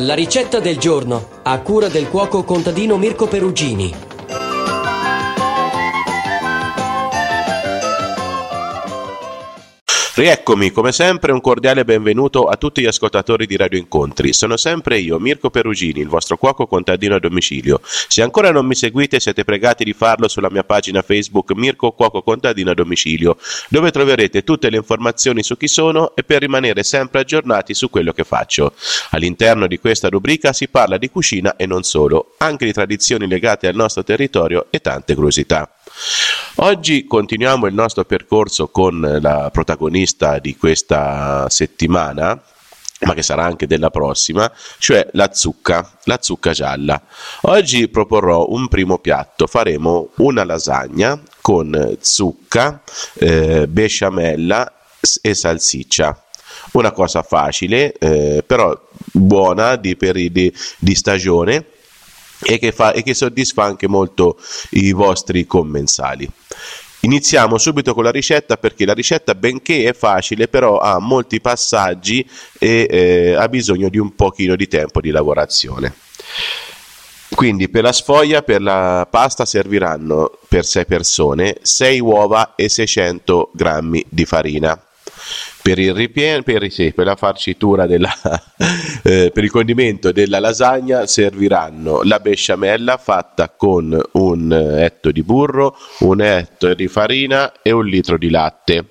La ricetta del giorno, a cura del cuoco contadino Mirko Perugini. Rieccomi, come sempre un cordiale benvenuto a tutti gli ascoltatori di Radio Incontri. Sono sempre io, Mirko Perugini, il vostro cuoco contadino a domicilio. Se ancora non mi seguite siete pregati di farlo sulla mia pagina Facebook Mirko Cuoco Contadino a domicilio, dove troverete tutte le informazioni su chi sono e per rimanere sempre aggiornati su quello che faccio. All'interno di questa rubrica si parla di cucina e non solo, anche di tradizioni legate al nostro territorio e tante curiosità. Oggi continuiamo il nostro percorso con la protagonista di questa settimana, ma che sarà anche della prossima, cioè la zucca gialla. Oggi proporrò un primo piatto, faremo una lasagna con zucca, besciamella e salsiccia. Una cosa facile, però buona di stagione, e che soddisfa anche molto i vostri commensali. Iniziamo subito con la ricetta, perché la ricetta, benché è facile, però ha molti passaggi e ha bisogno di un pochino di tempo di lavorazione. Quindi per la sfoglia, per la pasta serviranno per 6 persone 6 uova e 600 grammi di farina. Per il ripieno, per la farcitura per il condimento della lasagna serviranno la besciamella fatta con un etto di burro, un etto di farina e un litro di latte,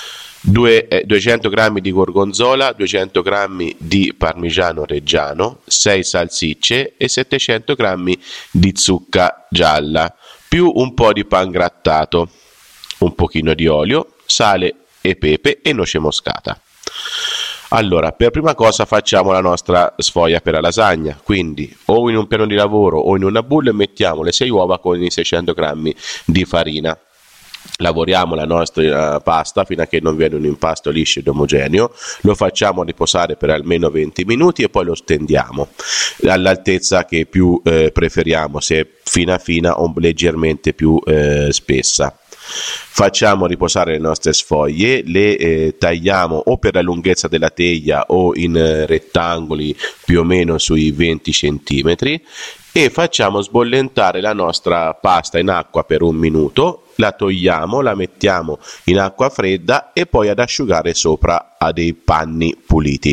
200 grammi di gorgonzola, 200 grammi di parmigiano reggiano, 6 salsicce e 700 grammi di zucca gialla, più un po' di pan grattato, un pochino di olio, sale e pepe e noce moscata. Allora, per prima cosa facciamo la nostra sfoglia per la lasagna, quindi o in un piano di lavoro o in una boule mettiamo le 6 uova con i 600 grammi di farina. Lavoriamo la nostra pasta fino a che non viene un impasto liscio ed omogeneo, lo facciamo riposare per almeno 20 minuti e poi lo stendiamo all'altezza che più preferiamo, se fina o leggermente più spessa. Facciamo riposare le nostre sfoglie, le tagliamo o per la lunghezza della teglia o in rettangoli più o meno sui 20 cm e facciamo sbollentare la nostra pasta in acqua per 1 minuto, la togliamo, la mettiamo in acqua fredda e poi ad asciugare sopra a dei panni puliti.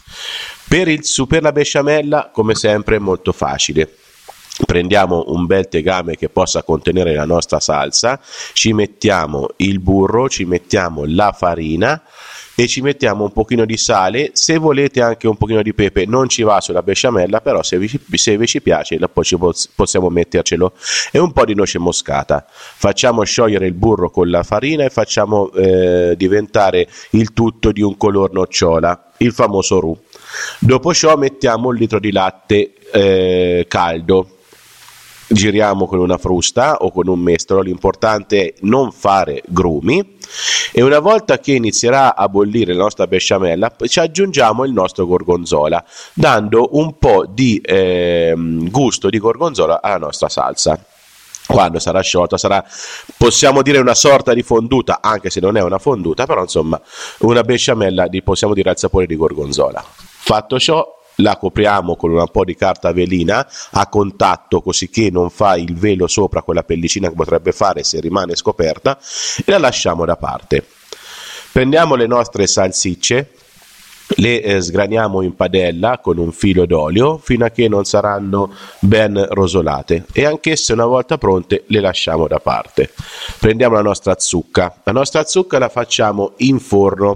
Per la besciamella, come sempre, è molto facile. Prendiamo un bel tegame che possa contenere la nostra salsa, ci mettiamo il burro, ci mettiamo la farina e ci mettiamo un pochino di sale, se volete anche un pochino di pepe, non ci va sulla besciamella, però se vi ci piace poi possiamo mettercelo, e un po' di noce moscata. Facciamo sciogliere il burro con la farina e facciamo diventare il tutto di un color nocciola, il famoso roux. Dopo ciò mettiamo 1 litro di latte caldo. Giriamo con una frusta o con un mestolo, l'importante è non fare grumi, e una volta che inizierà a bollire la nostra besciamella ci aggiungiamo il nostro gorgonzola, dando un po' di gusto di gorgonzola alla nostra salsa. Quando sarà sciolta possiamo dire una sorta di fonduta, anche se non è una fonduta, però insomma una besciamella possiamo dire al sapore di gorgonzola. Fatto ciò, la copriamo con un po' di carta velina a contatto, così che non fa il velo sopra quella pellicina che potrebbe fare se rimane scoperta, e la lasciamo da parte. Prendiamo le nostre salsicce, le sgraniamo in padella con un filo d'olio fino a che non saranno ben rosolate, e anch'esse una volta pronte le lasciamo da parte. Prendiamo la nostra zucca la facciamo in forno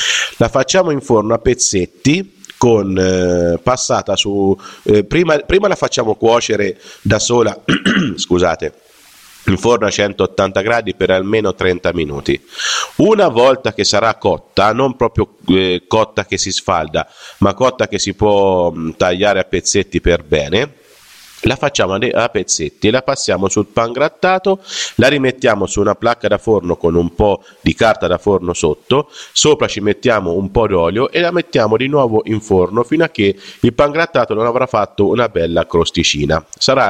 a pezzetti, passata su prima la facciamo cuocere da sola scusate, in forno a 180 gradi per almeno 30 minuti. Una volta che sarà cotta, non proprio cotta che si sfalda, ma cotta che si può tagliare a pezzetti per bene, la facciamo a pezzetti e la passiamo sul pan grattato, la rimettiamo su una placca da forno con un po' di carta da forno sotto, sopra ci mettiamo un po' d'olio e la mettiamo di nuovo in forno fino a che il pan grattato non avrà fatto una bella crosticina. Sarà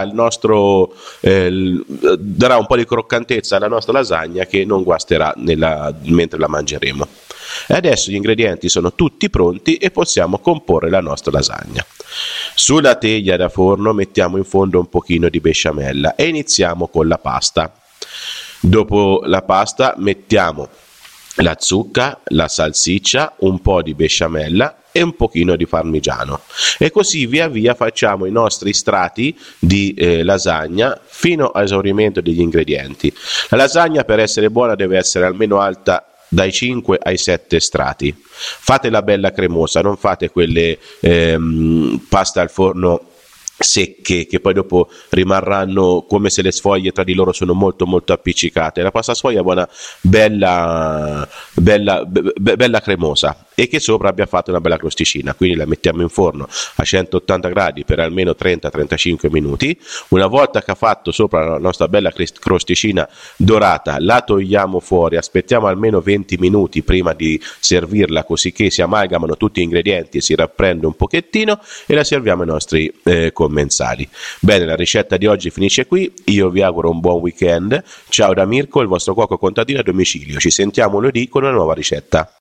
darà un po' di croccantezza alla nostra lasagna, che non guasterà mentre la mangeremo. E adesso gli ingredienti sono tutti pronti e possiamo comporre la nostra lasagna. Sulla teglia da forno mettiamo in fondo un pochino di besciamella e iniziamo con la pasta. Dopo la pasta mettiamo la zucca, la salsiccia, un po' di besciamella e un pochino di parmigiano, e così via via facciamo i nostri strati di lasagna fino a esaurimento degli ingredienti. La lasagna, per essere buona, deve essere almeno alta dai 5 ai 7 strati. Fatela bella cremosa, non fate quelle pasta al forno secche che poi dopo rimarranno come se le sfoglie tra di loro sono molto molto appiccicate. La pasta sfoglia buona, bella cremosa, e che sopra abbia fatto una bella crosticina. Quindi la mettiamo in forno a 180 gradi per almeno 30-35 minuti. Una volta che ha fatto sopra la nostra bella crosticina dorata, la togliamo fuori, aspettiamo almeno 20 minuti prima di servirla, così che si amalgamano tutti gli ingredienti e si rapprende un pochettino, e la serviamo ai nostri commensali. Bene, la ricetta di oggi finisce qui. Io vi auguro un buon weekend. Ciao da Mirko, il vostro cuoco contadino a domicilio. Ci sentiamo lunedì con una nuova ricetta.